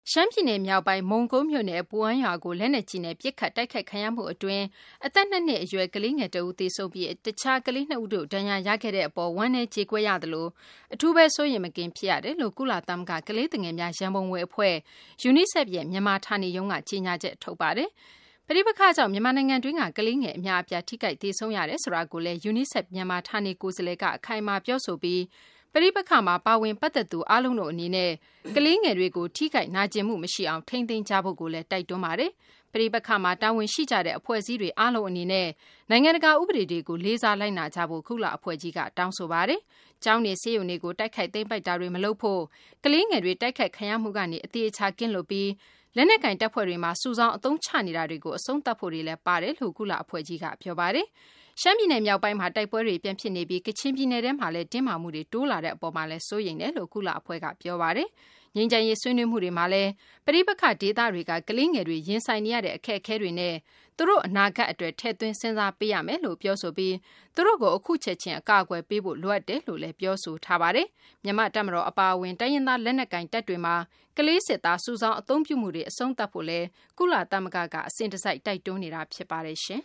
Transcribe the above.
ရှမ်းပြည်နယ်မြောက်ပိုင်းမုံကိုးမြို့နယ်ပူဝမ်းရွာကိုလက်နက်ကြီးနဲ့ပစ်ခတ်တိုက်ခိုက်ခံရမှုအတွင်းအသက်2 နှစ်အရွယ်ကလေးငယ်တဦးသေဆုံးပြီးတခြားကလေး2 ဦးတို့ဒဏ်ရာရခဲ့တဲ့အပေါ်ဝမ်းနည်းကြေကွဲရသလိုအထူးပဲစိုးရိမ်မကင်းဖြစ်ရတယ်လို့ကုလသမဂ္ဂကလေးသူငယ်များရန်ပုံငွေအဖွဲ့ UNICEF ရဲ့မြန်မာဌာနေရုံးကကြေညာချက်ထုတ်ပါတယ်။ပဋိပက္ခကြောင့်မြန်မာနိုင်ငံတွင်းကကလေးငယ်အများအပြားထိခိုက်သေဆုံးရတယ်ဆိုတာကိုလည်း UNICEF မြန်မာဌာနေကိုယ်စားလှယ်ကအခိုင်အမာပြောဆိုပြီးပဋိပက္ခမှာပါဝင်ပတ်သက်သူအားလုံးတို့အနေနဲ့ကလေးငယ်တွေကိုထိခိုက်နာကျင်မှုမရှိအောင်ထိန်းသိမ်းကြဖို့ကိုလည်းတိုက်တွန်းပါတယ်။ပဋိပက္ခမှာတာဝန်ရှိကြတဲ့အဖွဲ့အစည်းတွေအားလုံးအနေနဲ့နိုင်ငံတကာဥပဒေတွေကိုလေးစားလိုက်နာကြဖို့ကုလအဖွဲ့ကြီးကတောင်းဆိုပါတယ်။ကျောင်းနေဆေးရုံတွေကိုတိုက်ခိုက်သိမ်းပိုက်တာတွေမလုပ်ဖို့ကလေးငယ်တွေတိုက်ခိုက်ခံရမှုကနေအသေးအချာကင်းလွတ်ပြီးလက်နက်ကင်တပ်ဖွဲ့တွေမှာစုဆောင်းအသုံးချနေတာတွေကိုအဆုံးသတ်ဖို့တွေလည်းပါတယ်လို့ကုလအဖွဲ့ကြီးကပြောပါတယ်။ရှမ်းပြည်နယ်မြောက်ပိုင်းမှာတိုက်ပွဲတွေပြန်ဖြစ်နေပြီးကချင်ပြည်နယ်ထဲမှာလည်းတင်းမာမှုတွေတိုးလာတဲ့အပေါ်မှာလည်းစိုးရိမ်တယ်လို့ကုလအဖွဲ့ကပြောပါတယ်။ငြိမ်းချမ်းရေးဆွေးနွေးမှုတွေမှာလည်းပဋိပက္ခဒေသတွေကကလေးငယ်တွေရင်ဆိုင်နေရတဲ့အခက်အခဲတွေနဲ့သူတို့အနာဂတ်အတွက်ထည့်သွင်းစဉ်းစားပေးရမယ်လို့ပြောဆိုပြီးသူတို့ကိုအခုချက်ချင်းအကာအကွယ်ပေးဖို့လိုအပ်တယ်လို့လည်းပြောဆိုထားပါတယ်။မြန်မာတပ်မတော်အပါအဝင်တိုင်းရင်းသားလက်နက်ကင်တပ်တွေမှာကလေးစစ်သားစုဆောင်းအသုံးပြုမှုတွေအဆုံးသတ်ဖို့လည်းကုလသမဂ္ဂကအစဉ်တစိုက်တိုက်တွန်းနေတာဖြစ်ပါတယ်ရှင်